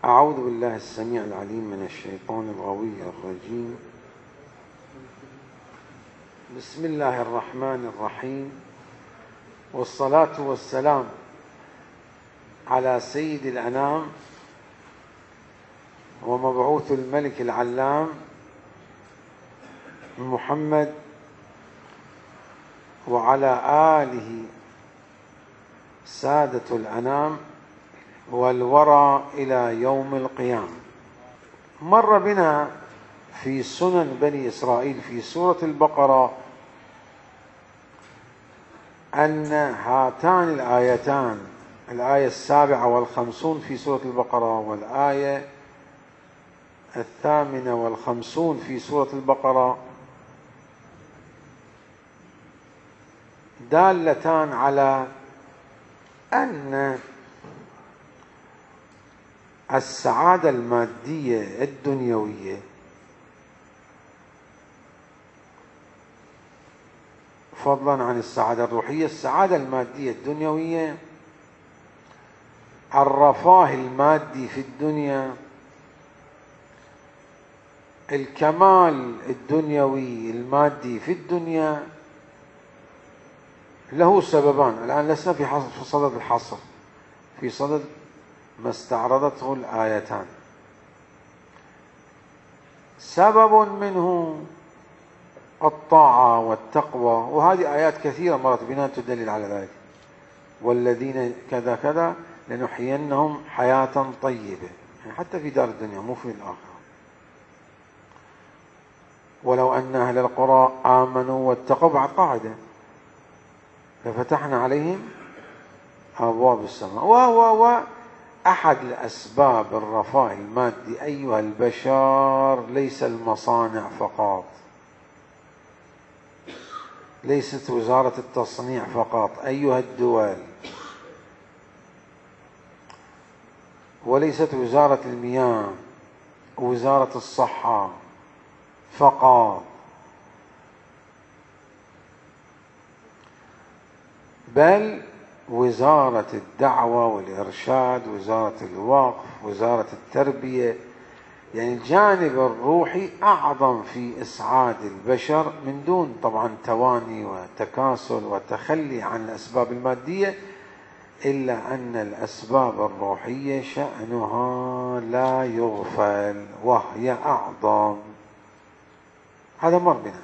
أعوذ بالله السميع العليم من الشيطان الغوي الرجيم. بسم الله الرحمن الرحيم، والصلاة والسلام على سيد الأنام ومبعوث الملك العلام محمد وعلى آله سادة الأنام والورى إلى يوم القيامة. مر بنا في سنن بني إسرائيل في سورة البقرة أن هاتان الآيتان، الآية 57 في سورة البقرة والآية 58 في سورة البقرة، دالتان على أن السعادة المادية الدنيوية فضلا عن السعادة الروحية، السعادة المادية الدنيوية، الرفاه المادي في الدنيا، الكمال الدنيوي المادي في الدنيا، له سببان. الآن لسنا في صدد الحصر، في صدد ما استعرضته الآيتان. سبب منه الطاعة والتقوى، وهذه آيات كثيرة مرت بنا تدلل على ذلك. والذين كذا كذا لنحيينهم حياة طيبة، يعني حتى في دار الدنيا مو في الآخرة. ولو أن أهل القرى آمنوا واتقوا، بعد قاعدة، ففتحنا عليهم أبواب السماء. وهو أحد الأسباب الرفاه المادي أيها البشر، ليس المصانع فقط، ليست وزارة التصنيع فقط أيها الدول، وليست وزارة المياه ووزارة الصحة فقط، بل وزارة الدعوة والإرشاد، وزارة الوقف، وزارة التربية. يعني الجانب الروحي أعظم في إسعاد البشر، من دون طبعا تواني وتكاسل وتخلي عن الأسباب المادية، إلا أن الأسباب الروحية شأنها لا يغفل وهي أعظم. هذا مر بنا.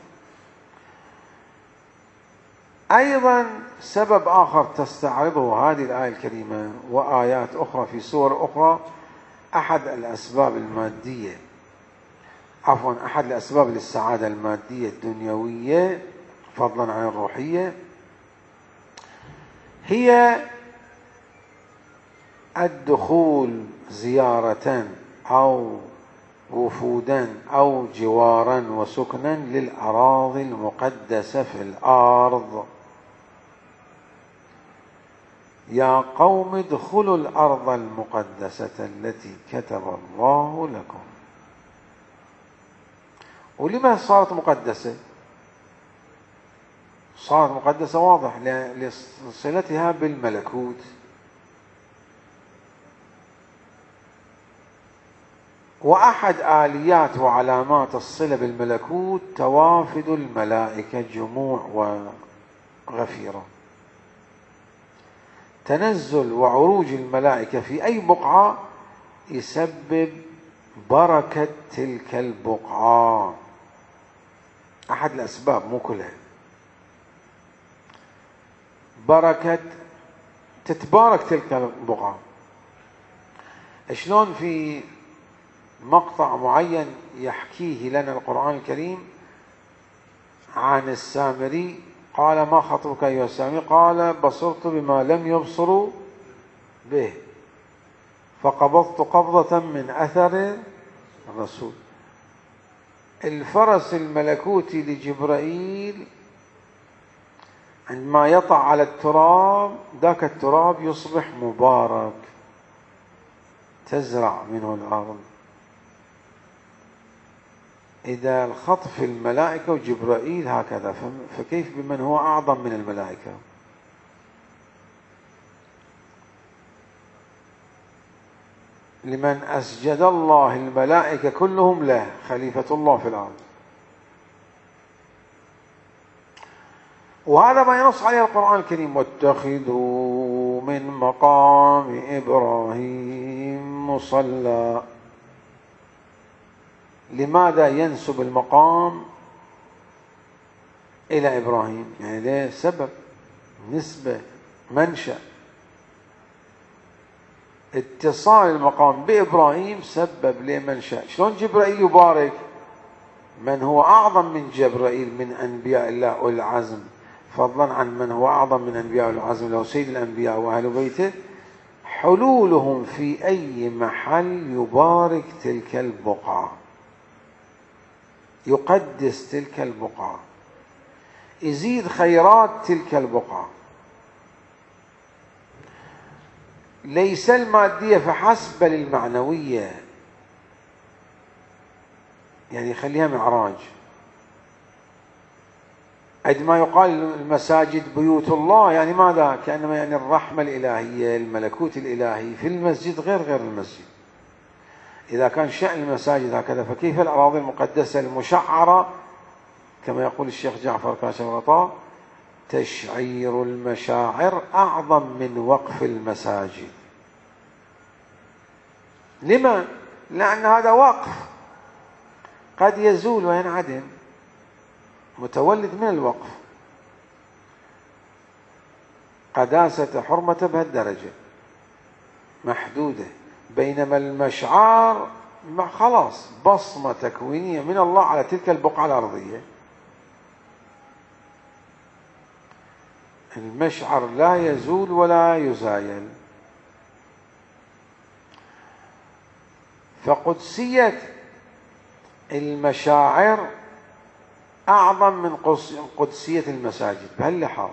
أيضا سبب آخر تستعرضه هذه الآية الكريمة وآيات أخرى في سور أخرى، أحد الأسباب المادية، أحد الأسباب للسعادة المادية الدنيوية فضلا عن الروحية، هي الدخول زيارة أو وفودا أو جوارا وسكنا للأراضي المقدسة في الأرض. يا قوم ادخلوا الأرض المقدسة التي كتب الله لكم. ولما صارت مقدسة؟ صارت مقدسة واضح لصلتها بالملكوت. وأحد آليات وعلامات الصلة بالملكوت توافد الملائكة جموع وغفيرة. تنزل وعروج الملائكة في أي بقعة يسبب بركة تلك البقعة، أحد الأسباب مو كلها. بركة تتبارك تلك البقعة. شلون في مقطع معين يحكيه لنا القرآن الكريم عن السامري، قال ما خطبك أيها السامري؟ قال بصرت بما لم يبصروا به فقبضت قبضة من أثر الرسول. الفرس الملكوتي لجبرائيل عندما يطع على التراب، ذاك التراب يصبح مبارك، تزرع منه الأرض. إذا الخطف الملائكة وجبرائيل هكذا، فكيف بمن هو أعظم من الملائكة؟ لمن أسجد الله الملائكة كلهم له، خليفة الله في الأرض. وهذا ما ينص عليه القرآن الكريم: واتخذوا من مقام إبراهيم مصلى. لماذا ينسب المقام إلى إبراهيم؟ يعني له سبب، نسبة، منشأ. اتصال المقام بإبراهيم سبب لمنشأ. شلون جبرائيل يبارك من هو أعظم من جبرائيل من أنبياء الله أولي العزم، فضلا عن من هو أعظم من أنبياء أولي العزم له سيد الأنبياء وأهل بيته؟ حلولهم في أي محل يبارك تلك البقعة، يقدس تلك البقعة، يزيد خيرات تلك البقعة، ليس المادية فحسب بل المعنوية. يعني يخليها معراج. عندما يقال المساجد بيوت الله، يعني ماذا؟ كأنما يعني الرحمة الإلهية، الملكوت الإلهي في المسجد غير المسجد. إذا كان شأن المساجد هكذا، فكيف الأراضي المقدسة المشعرة؟ كما يقول الشيخ جعفر كاشف الغطاء: تشعير المشاعر أعظم من وقف المساجد. لما؟ لأن هذا وقف قد يزول وينعدم، متولد من الوقف. قداسة حرمة بهالدرجة محدودة، بينما المشعار خلاص بصمة تكوينية من الله على تلك البقعة الأرضية. المشعر لا يزول ولا يزايل. فقدسية المشاعر أعظم من قدسية المساجد بهاللحاظ،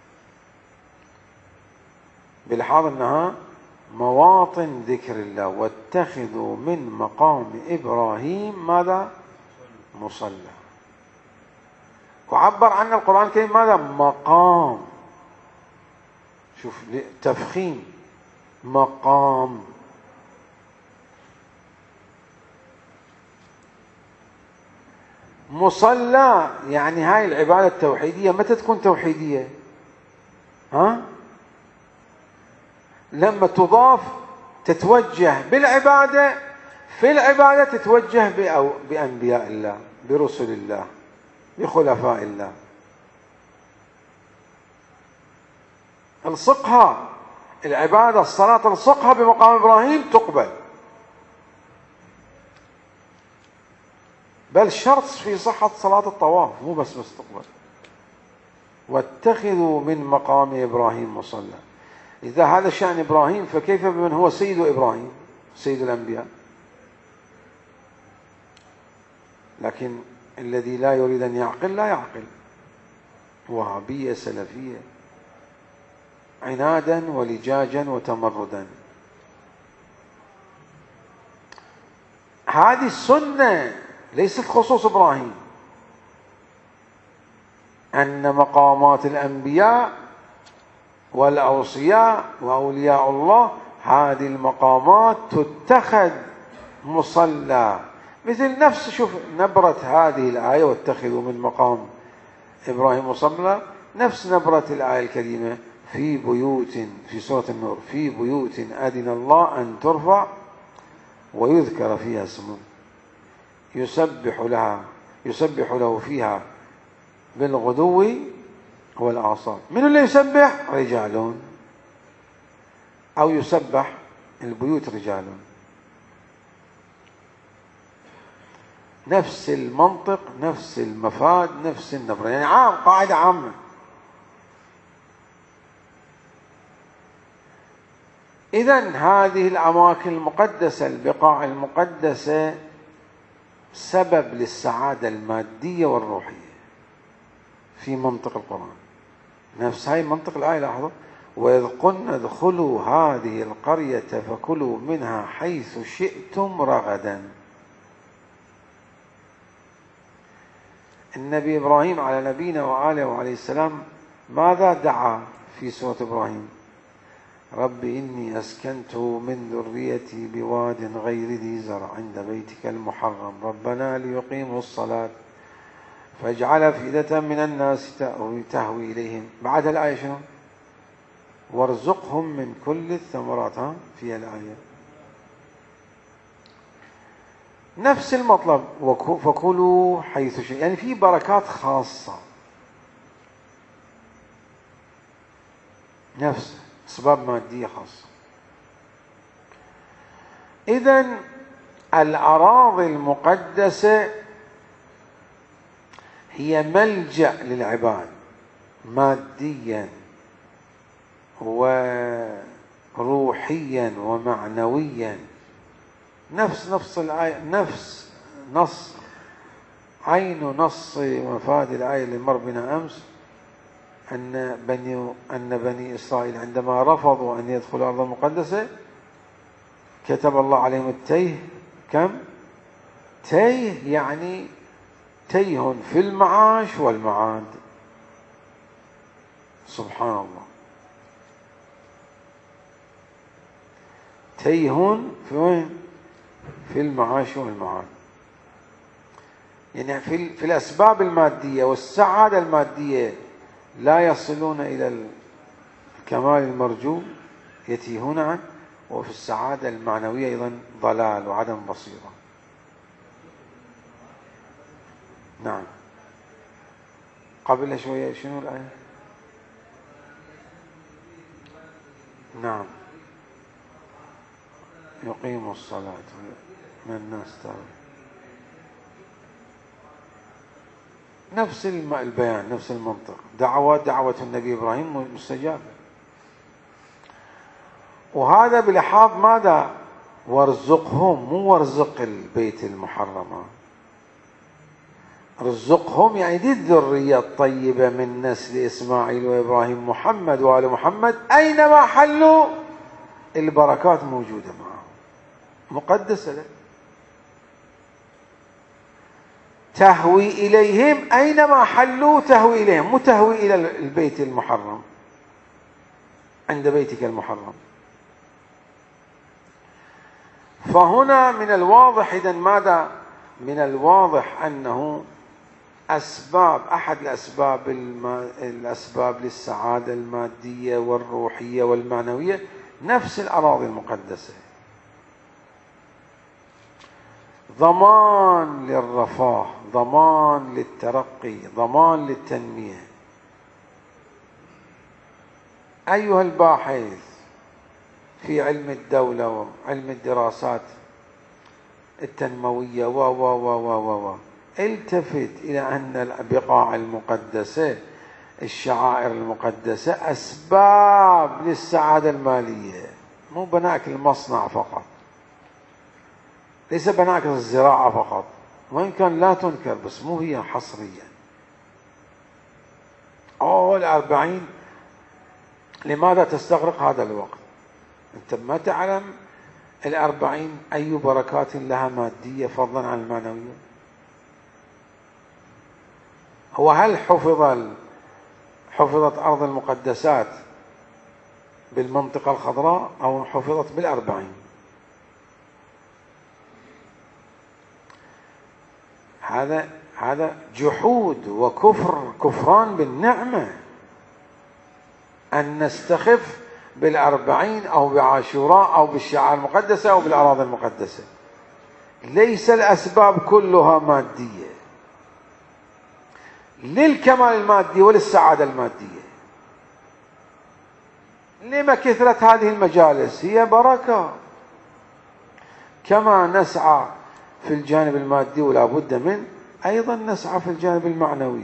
بلحاظ أنها مواطن ذكر الله. واتخذوا من مقام إبراهيم ماذا؟ مصلى. وعبر عن القرآن الكريم ماذا؟ مقام. شوف تفخيم، مقام. مصلى يعني هاي العبادة التوحيدية متى تكون توحيدية؟ لما تضاف، تتوجه بالعبادة، في العبادة تتوجه بأنبياء الله، برسل الله، بخلفاء الله. الصقها العبادة، الصلاة الصقها بمقام إبراهيم تقبل، بل شرط في صحة صلاة الطواف، مو بس تقبل. واتخذوا من مقام إبراهيم مصلى. إذا هذا شأن إبراهيم، فكيف بمن هو سيد إبراهيم، سيد الأنبياء؟ لكن الذي لا يريد أن يعقل لا يعقل. وهابية سلفية، عنادا ولجاجا وتمردا. هذه السنة ليست خصوص إبراهيم، أن مقامات الأنبياء والأوصياء وأولياء الله، هذه المقامات تتخذ مصلى. مثل نفس، شوف نبرة هذه الآية: واتخذوا من مقام إبراهيم مصلى، نفس نبرة الآية الكريمة في بيوت في سورة النور: في بيوت أذن الله أن ترفع ويذكر فيها اسمه يسبح له فيها بالغدو والآصال. من اللي يسبح؟ رجال، أو يسبح البيوت رجال. نفس المنطق، نفس المفاد، نفس النبرة، يعني عام، قاعدة عامة. إذن هذه الأماكن المقدسة، البقاع المقدسة، سبب للسعادة المادية والروحية في منطق القرآن. نفس هاي منطق الآية، لاحظوا: وإذ قلنا ادخلوا هذه القرية فكلوا منها حيث شئتم رغدا. النبي إبراهيم على نبينا وآله وعليه السلام ماذا دعا في سورة إبراهيم؟ رب إني أسكنت من ذريتي بواد غير ذي زرع عند بيتك المحرم ربنا ليقيموا الصلاة فاجعل أفئدة من الناس تهوي إليهم. بعد الآية شنو؟ وارزقهم من كل الثمرات. في الآية نفس المطلب فكلوا حيث شئتم، يعني في بركات خاصة نفس أسباب مادية خاصة. إذن الأراضي المقدسة هي ملجأ للعباد ماديا وروحيا ومعنويا. نفس الآية، نفس نص عين نص مفاد الآية اللي مر بنا أمس، أن بني إسرائيل عندما رفضوا أن يدخلوا الأرض المقدسة كتب الله عليهم التيه. كم؟ تيه يعني تيه في المعاش والمعاد. سبحان الله، تيه في وين؟ في المعاش والمعاد. يعني في الأسباب المادية والسعادة المادية لا يصلون إلى الكمال المرجو، يتيهون عنه. وفي السعادة المعنوية أيضا ضلال وعدم بصيرة. نعم. قبل شوية شنو الآية؟ نعم، يقيموا الصلاة من الناس تابع. نفس البيان، نفس المنطق. دعوة النبي إبراهيم مستجابة. وهذا بلحاظ ماذا؟ وارزقهم، مو وارزق البيت المحرم. رزقهم يعني دي الذرية الطيبة من نسل إسماعيل وإبراهيم محمد وآل محمد، أينما حلوا البركات موجودة معهم مقدسة له. تهوي إليهم، أينما حلوا تهوي إليهم، مو تهوي إلى البيت المحرم، عند بيتك المحرم. فهنا من الواضح إذن ماذا؟ من الواضح أنه أحد الأسباب للسعادة المادية والروحية والمعنوية نفس الأراضي المقدسة. ضمان للرفاه، ضمان للترقي، ضمان للتنمية. أيها الباحث في علم الدولة وعلم الدراسات التنموية التفت إلى أن البقاع المقدسة، الشعائر المقدسة، أسباب للسعادة المالية، مو بناك المصنع فقط، ليس بناك الزراعة فقط، وإن كان لا تنكر بس مو هي حصريا. 40 لماذا تستغرق هذا الوقت؟ أنت ما تعلم 40 أي بركات لها مادية فضلا عن المعنوية. هو هل حفظت أرض المقدسات بالمنطقة الخضراء أو حفظت بال40؟ هذا جحود كفران بالنعمة أن نستخف بال40 أو بعاشوراء أو بالشعائر المقدسة أو بالأراضي المقدسة. ليس الأسباب كلها مادية للكمال المادي وللسعادة المادية. لما كثرة هذه المجالس؟ هي بركة. كما نسعى في الجانب المادي ولا بد منه، أيضا نسعى في الجانب المعنوي.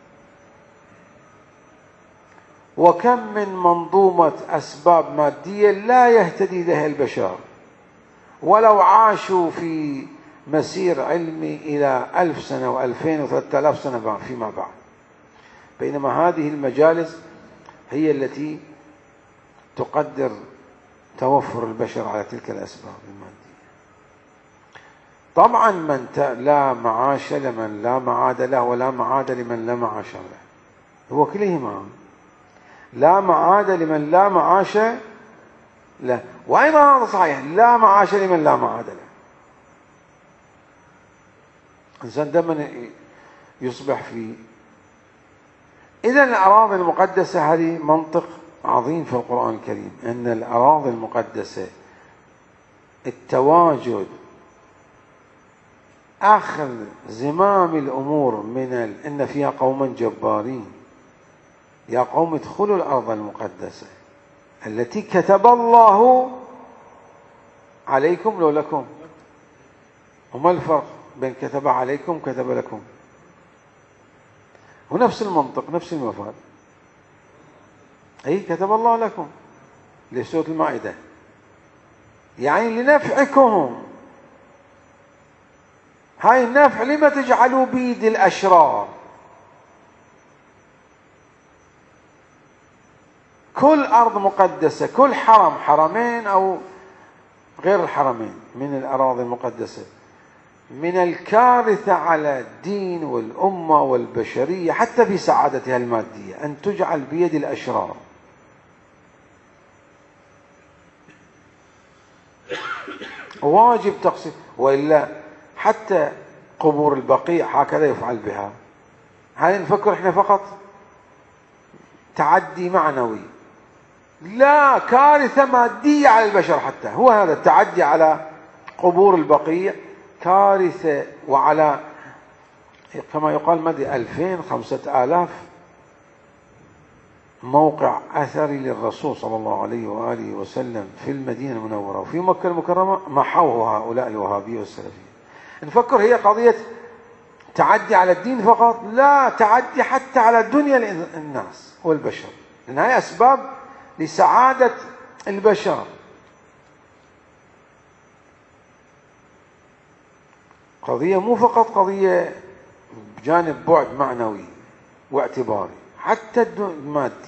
وكم من منظومة أسباب مادية لا يهتدي لها البشر ولو عاشوا في مسير علمي إلى 1000 سنة و2000 و3000 سنة فيما بعد، بينما هذه المجالس هي التي تقدر توفر البشر على تلك الأسباب المادية. طبعا لا معاش لمن لا معاد له ولا معاد لمن لا معاش له، هو كلهما. لا معاد لمن لا معاش لا. وأيضا هذا صحيح، لا معاش لمن لا معاد له. الإنسان دائما يصبح في. إذا الأراضي المقدسة هذه منطق عظيم في القرآن الكريم، أن الأراضي المقدسة التواجد، أخذ زمام الأمور من إن فيها قوما جبارين، يا قوم ادخلوا الأرض المقدسة التي كتب الله عليكم لو لكم. وما الفرق بين كتب عليكم كتب لكم؟ ونفس المنطق نفس المفاد. أي كتب الله لكم لسورة المائدة، يعني لنفعكم. هاي النفع لما تجعلوا بيد الأشرار؟ كل أرض مقدسة، كل حرم، حرمين أو غير الحرمين من الأراضي المقدسة، من الكارثة على الدين والأمة والبشرية حتى في سعادتها المادية أن تجعل بيد الأشرار. واجب تقصير، وإلا حتى قبور البقيع هكذا يفعل بها. هل نفكر احنا فقط تعدي معنوي؟ لا، كارثة مادية على البشر. حتى هو هذا التعدي على قبور البقيع كارثة، وعلى كما يقال مدى 2000 5000 موقع أثري للرسول صلى الله عليه وآله وسلم في المدينة المنورة وفي مكة المكرمة محوه هؤلاء الوهابية والسلفية. نفكر هي قضية تعدي على الدين فقط؟ لا، تعدي حتى على دنيا الناس والبشر، لأن هي أسباب لسعادة البشر. قضية مو فقط قضية بجانب بعد معنوي واعتباري، حتى المادي.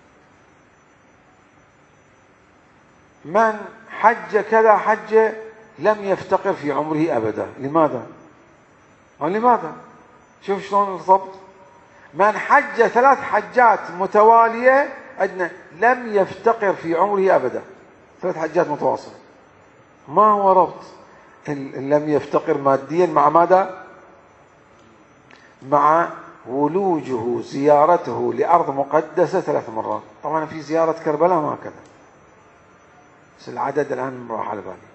من حج كذا حج لم يفتقر في عمره أبدا. لماذا؟ لماذا؟ شوف شلون الضبط. من حج 3 حجات متوالية عندنا لم يفتقر في عمره أبدا. 3 حجات متواصلة. ما هو ربط لم يفتقر ماديا مع ماذا؟ مع ولوجه زيارته لأرض مقدسة 3 مرات. طبعا في زيارة كربلاء ما كذا، بس العدد الآن راح على بالي.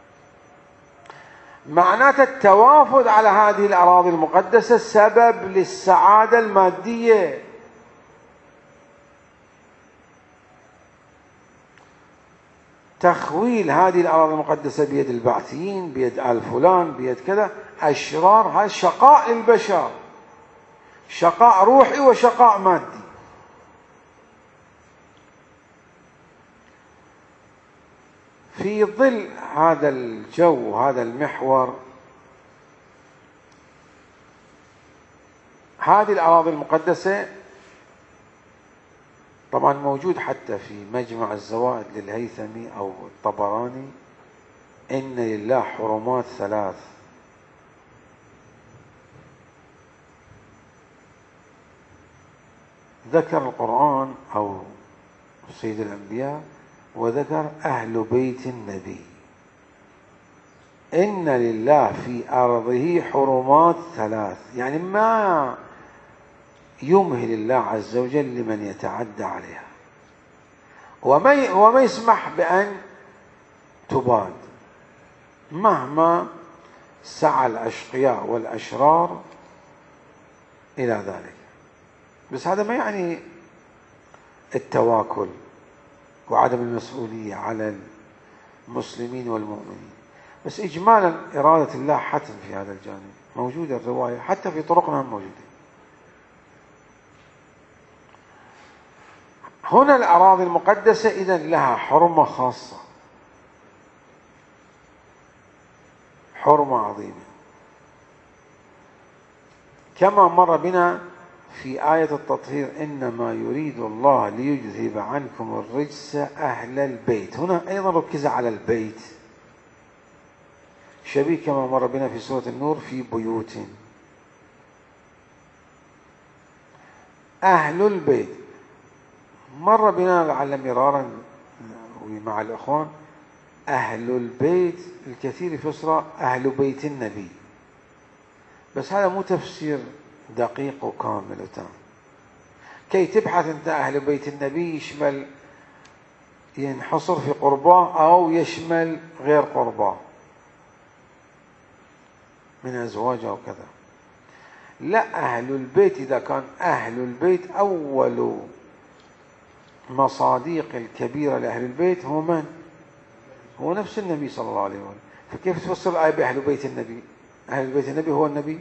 معناته التوافد على هذه الأراضي المقدسة سبب للسعادة المادية. تخويل هذه الأراضي المقدسة بيد البعثيين، بيد آل فلان، بيد كذا أشرار، هذا شقاء للبشر، شقاء روحي وشقاء مادي. في ظل هذا الجو وهذا المحور، هذه الأراضي المقدسة طبعا موجود حتى في مجمع الزوائد للهيثمي أو الطبراني، إن لله حرمات 3. ذكر القرآن أو سيد الأنبياء وذكر أهل بيت النبي. إن لله في أرضه حرمات 3، يعني ما يمهل الله عز وجل لمن يتعدى عليها، وما يسمح بأن تباد مهما سعى الأشقياء والأشرار إلى ذلك. بس هذا ما يعني التواكل وعدم المسؤولية على المسلمين والمؤمنين، بس إجمالا إرادة الله حتم في هذا الجانب موجودة. الرواية حتى في طرقنا موجودة. هنا الأراضي المقدسة إذن لها حرمة خاصة، حرمة عظيمة، كما مر بنا في آية التطهير: إنما يريد الله ليذهب عنكم الرجس أهل البيت. هنا أيضا ركز على البيت، شبيه كما مر بنا في سورة النور في بيوت. أهل البيت مر بنا لعل مرارا ومع الإخوان أهل البيت الكثير يفسر أهل بيت النبي، بس هذا مو تفسير دقيق وكامل وتام. كي تبحث أنت أهل بيت النبي يشمل ينحصر في قرباه أو يشمل غير قرباه من أزواجه وكذا. لا، أهل البيت إذا كان أهل البيت أول مصاديق الكبيرة لأهل البيت هو من؟ هو نفس النبي صلى الله عليه وسلم. فكيف تفسر الآية بأهل بيت النبي؟ أهل بيت النبي هو النبي.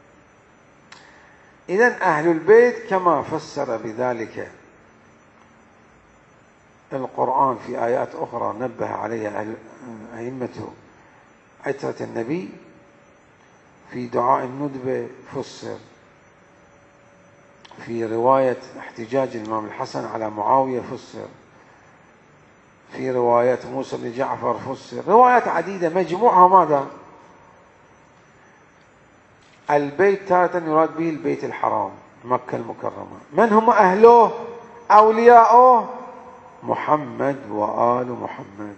إذن أهل البيت كما فسر بذلك القرآن في آيات أخرى نبه عليها أئمة عترة النبي، في دعاء الندبة فسر، في رواية احتجاج الإمام الحسن على معاوية فسر، في رواية موسى بن جعفر فسر، روايات عديدة مجموعها ماذا؟ البيت تارة يراد به البيت الحرام مكة المكرمة. من هم أهله أولياؤه؟ محمد وآل محمد.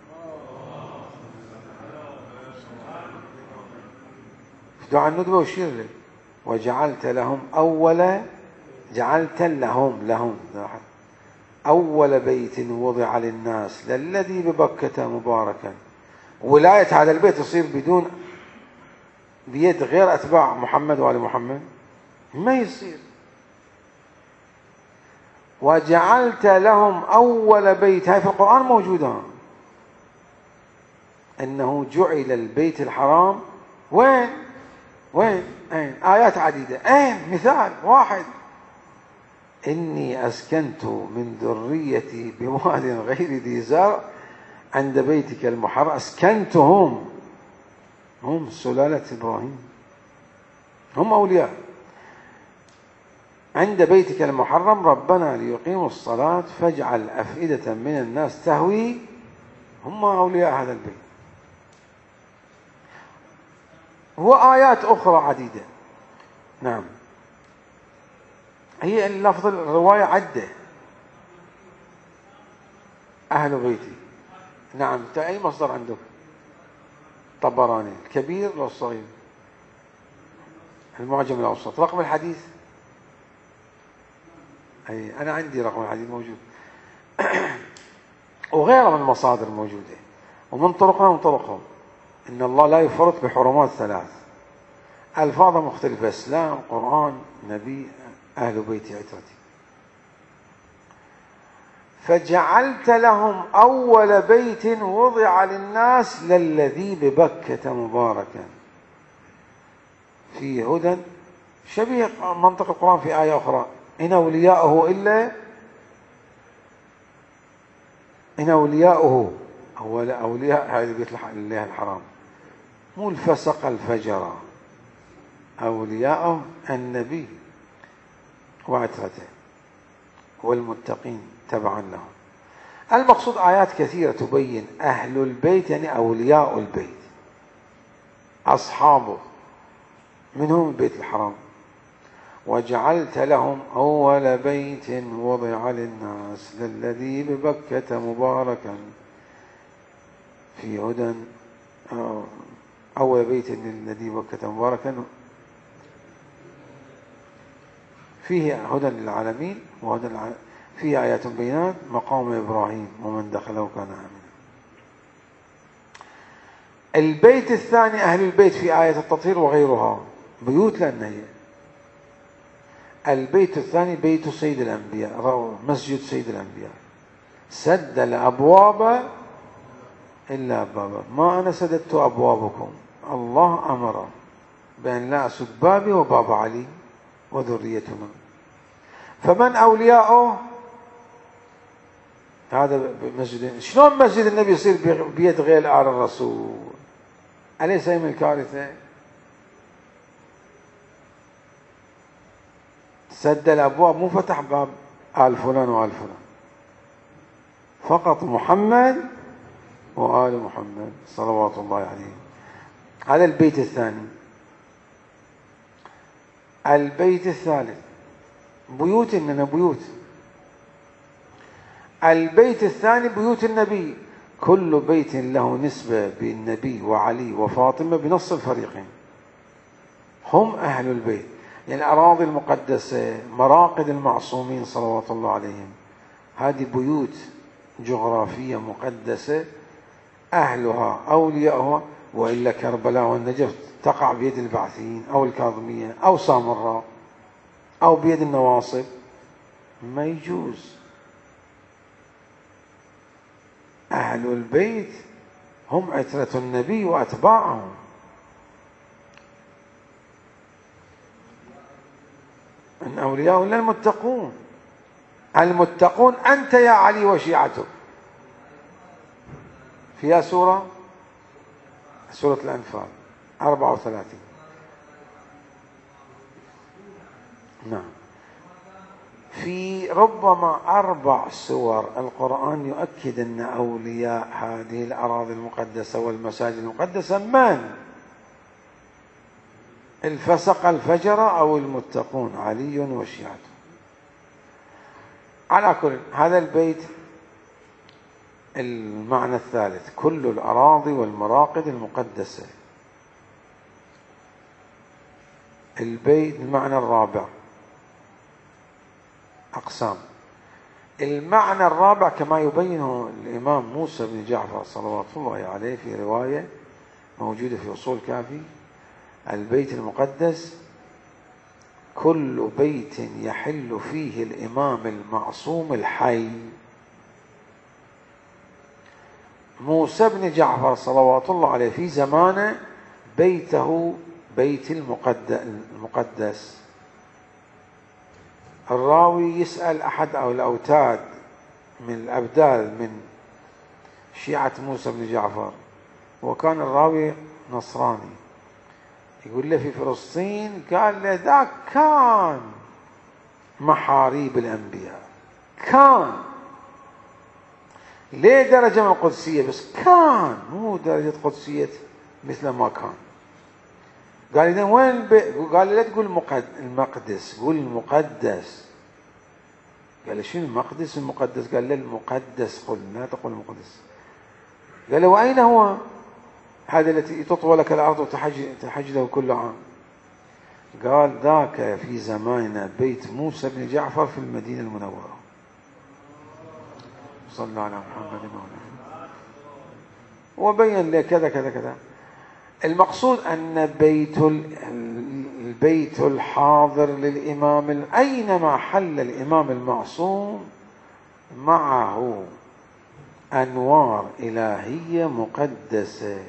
في دعاء الندبة وشير له وجعلت لهم جعلت لهم أول بيت وضع للناس للذي ببكة مباركا. ولاية هذا البيت تصير بيد غير أتباع محمد وآل محمد؟ ما يصير. وجعلت لهم أول بيت، هاي في القرآن موجودة، أنه جعل البيت الحرام. وين أين؟ آيات عديدة. أين؟ مثال واحد: إني أسكنت من ذريتي بواد غير ذي زرع عند بيتك المحرم. أسكنتهم، هم سلالة إبراهيم، هم أولياء. عند بيتك المحرم ربنا ليقيموا الصلاة فاجعل أفئدة من الناس تهوي، هم أولياء هذا البيت. وآيات أخرى عديدة. نعم، هي اللفظ الرواية عدة أهل بيتي. نعم. أي مصدر عندك؟ طبراني الكبير ولا الصغير؟ المعجم الأوسط. رقم الحديث؟ أي أنا عندي رقم الحديث موجود. وغيره من المصادر موجودة ومن طرقنا ومن طرقهم. إن الله لا يفرط بحرمات ثلاث، ألفاظ مختلفة: إسلام، قرآن، نبي، أهل بيت عترتي. فجعلت لهم أول بيت وضع للناس للذي ببكة مباركا في هدى، شبيه منطق القرآن في آية أخرى: إن أولياؤه أولياء هذا البيت الله الحرام، مو الفسق الفجر، أولياؤه النبي وعترته والمتقين تبعا لهم. المقصود آيات كثيرة تبين أهل البيت يعني أولياء البيت، أصحابه، منهم البيت الحرام. وجعلت لهم أول بيت وضع للناس للذي ببكة مباركا في هدى، أول بيت للذي ببكة مباركا فيه هدى للعالمين وهدى فيه آيات بينات مقام إبراهيم ومن دخله كان آمنا. البيت الثاني أهل البيت في آية التطهير وغيرها بيوت، لأن هي البيت الثاني بيت سيد الأنبياء، مسجد سيد الأنبياء، سد الأبواب إلا بابا، ما أنا سددت أبوابكم، الله أمر بأن لا أسد بابي وباب علي وذريتنا. فمن أولياؤه؟ هذا مسجد. شلون مسجد النبي يصير بيد غير آل الرسول؟ أليس من الكارثة؟ سد الأبواب، مو فتح باب آل فلان وآل فلان، فقط محمد وآل محمد صلوات الله عليه. هذا البيت الثاني. البيت الثالث بيوت، إننا بيوت. البيت الثاني بيوت النبي، كل بيت له نسبة بالنبي وعلي وفاطمة بنص الفريقين، هم أهل البيت. يعني الأراضي المقدسة، مراقد المعصومين صلوات الله عليهم، هذه بيوت جغرافية مقدسة أهلها أولياءها. وإلا كربلاء والنجف تقع بيد البعثيين أو الكاظمية أو سامراء أو بيد النواصب، ما يجوز. أهل البيت هم عترة النبي وأتباعهم. من أولياء إلا المتقون. المتقون أنت يا علي وشيعتك. فيها سورة الأنفال 34. نعم. في ربما 4 سور القرآن يؤكد أن أولياء هذه الأراضي المقدسة والمساجد المقدسة من؟ الفسق الفجر أو المتقون، علي وشيعته. على كل هذا البيت المعنى الثالث كل الأراضي والمراقد المقدسة. البيت المعنى الرابع أقسام. المعنى الرابع كما يبينه الإمام موسى بن جعفر صلوات الله عليه في رواية موجودة في أصول كافي: البيت المقدس كل بيت يحل فيه الإمام المعصوم الحي. موسى بن جعفر صلوات الله عليه في زمانه بيته بيت المقدس. الراوي يسأل أحد أو الأوتاد من الأبدال من شيعة موسى بن جعفر، وكان الراوي نصراني، يقول له في فلسطين، قال له ذاك كان محاريب الأنبياء، كان ليه درجة من القدسية، بس كان مو درجة قدسية مثل ما كان. قال إذا وين قال لا تقول المقدس، قول المقدس. قال شنو المقدس المقدس؟ قال له المقدس قل، لا تقول المقدس. قال له وأين هو هذا التي تطوى لك الأرض وتحج له كل عام؟ قال ذاك في زماننا بيت موسى بن جعفر في المدينة المنورة. صلى على محمد وعلى. وبين لي كذا كذا كذا. المقصود أن البيت الحاضر للإمام أينما حل الإمام المعصوم معه أنوار إلهية مقدسة.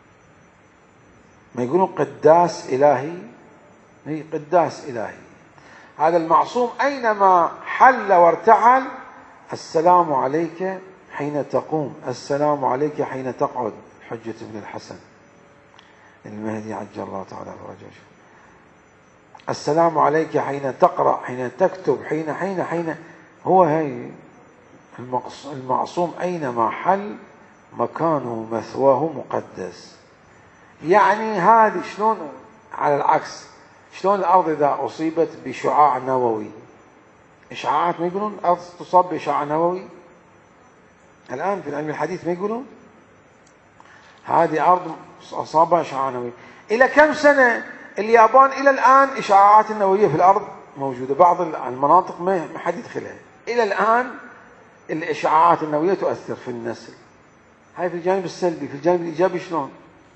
ما يقولون قداس إلهي، هي قداس إلهي. هذا المعصوم أينما حل وارتحل: السلام عليك حين تقوم، السلام عليك حين تقعد. حجة ابن الحسن المهدي عجل الله تعالى فرجه. السلام عليك حين تقرأ، حين تكتب، حين هو هي المعصوم أينما حل مكانه مثواه مقدس. يعني هذه شلون على العكس، شلون الأرض إذا أصيبت بشعاع نووي، إشعاعات ما يقولون الأرض تصاب بشعاع نووي؟ الآن في العلم الحديث ما يقولون هذه أرض أصابها إشعاع نووي. إلى كم سنة اليابان إلى الآن إشعاعات النووية في الأرض موجودة، بعض المناطق ما حد يدخلها إلى الآن. الإشعاعات النووية تؤثر في النسل. هاي في الجانب السلبي. في الجانب الإيجابي شلون؟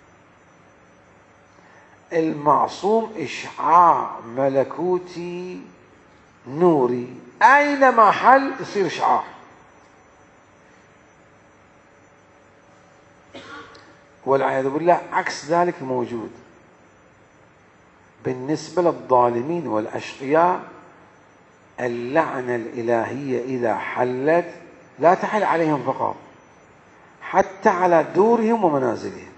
المعصوم إشعاع ملكوتي نوري، أينما حل يصير إشعاع. والعياذ بالله عكس ذلك موجود. بالنسبة للظالمين والأشقياء اللعنة الإلهية إذا حلت لا تحل عليهم فقط، حتى على دورهم ومنازلهم.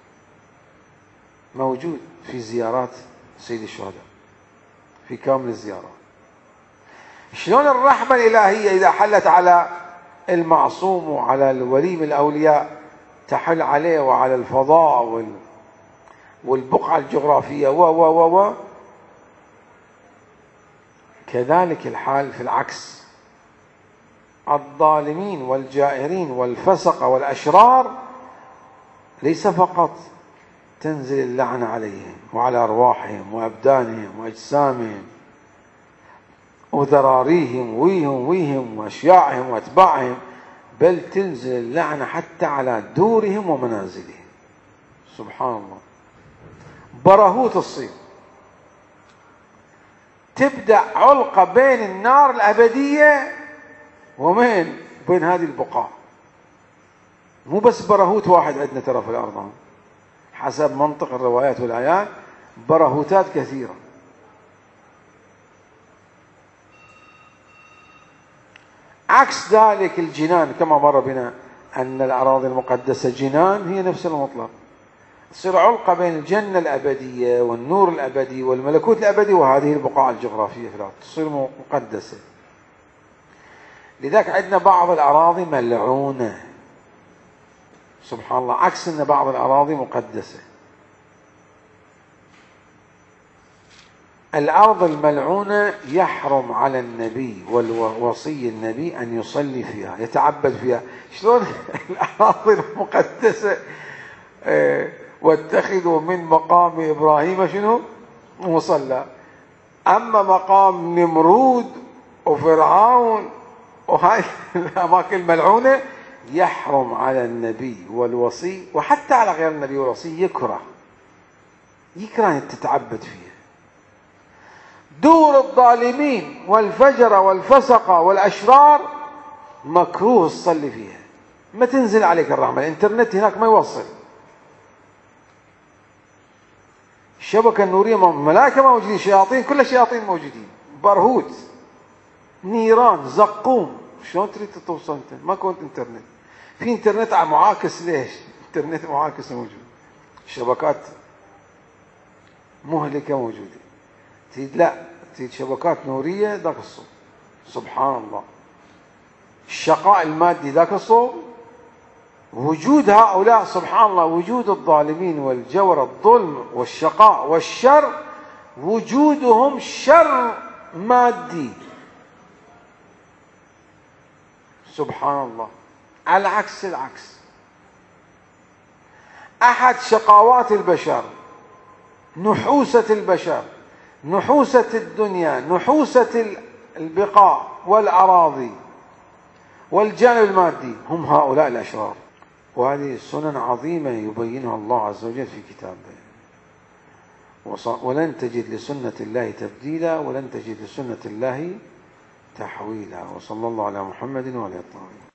موجود في زيارات سيد الشهداء في كامل الزيارات. شلون الرحمة الإلهية إذا حلت على المعصوم وعلى الولي من الأولياء تحل عليه وعلى الفضاء والبقعة الجغرافية و كذلك الحال في العكس. الظالمين والجائرين والفسق والأشرار ليس فقط تنزل اللعنة عليهم وعلى أرواحهم وأبدانهم وأجسامهم وذراريهم ويهم وأشياعهم وأتباعهم، بل تنزل اللعنة حتى على دورهم ومنازلهم. سبحان الله، برهوت تصير، تبدأ علقة بين النار الأبدية وبين هذه البقاع. مو بس برهوت واحد عندنا ترى في الأرض، حسب منطق الروايات والآيات برهوتات كثيرة. عكس ذلك الجنان، كما مر بنا أن الأراضي المقدسة جنان، هي نفس المطلق، تصير علقة بين الجنة الأبدية والنور الأبدي والملكوت الأبدي وهذه البقاع الجغرافية في الأرض، تصير مقدسة. لذلك عندنا بعض الأراضي ملعونة، سبحان الله، عكس أن بعض الأراضي مقدسة. الأرض الملعونة يحرم على النبي والوصي النبي أن يصلي فيها، يتعبد فيها. شلون الأراضي المقدسة واتخذوا من مقام إبراهيم شنو؟ مصلى. أما مقام نمرود وفرعون وهاي الأماكن الملعونة يحرم على النبي والوصي، وحتى على غير النبي والوصي يكره أن تتعبد فيها. دور الظالمين والفجر والفسق والأشرار مكروه تصلي فيها، ما تنزل عليك الرحمة، الانترنت هناك ما يوصل، الشبكة النورية ملائكة موجودين، شياطين، كل الشياطين موجودين، برهوت، نيران، زقوم، شلون تريد توصل انت؟ ما كنت انترنت، في انترنت معاكس، ليش؟ انترنت معاكس موجود، شبكات مهلكة موجودة، تريد شبكات نورية ذاك الصوب. سبحان الله، الشقاء المادي ذاك الصوب، وجود هؤلاء، سبحان الله، وجود الظالمين والجور، الظلم والشقاء والشر، وجودهم شر مادي. سبحان الله، على عكس العكس، أحد شقاوات البشر، نحوسة البشر، نحوسة الدنيا، نحوسة البقاع والأراضي والجانب المادي، هم هؤلاء الأشرار. وهذه سنن عظيمة يبينها الله عز وجل في كتابه، ولن تجد لسنة الله تبديلا ولن تجد لسنة الله تحويلا. وصلى الله على محمد وعلى آله الطاهرين.